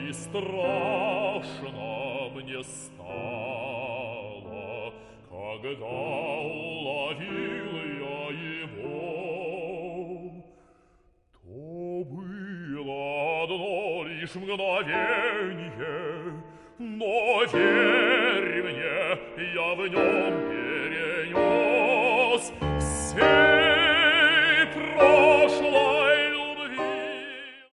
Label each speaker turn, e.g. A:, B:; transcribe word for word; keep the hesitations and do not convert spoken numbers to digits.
A: и страшно мне стало, когда уловил я его. То было одно лишь мгновенье, но, верь мне, я в нем перенес все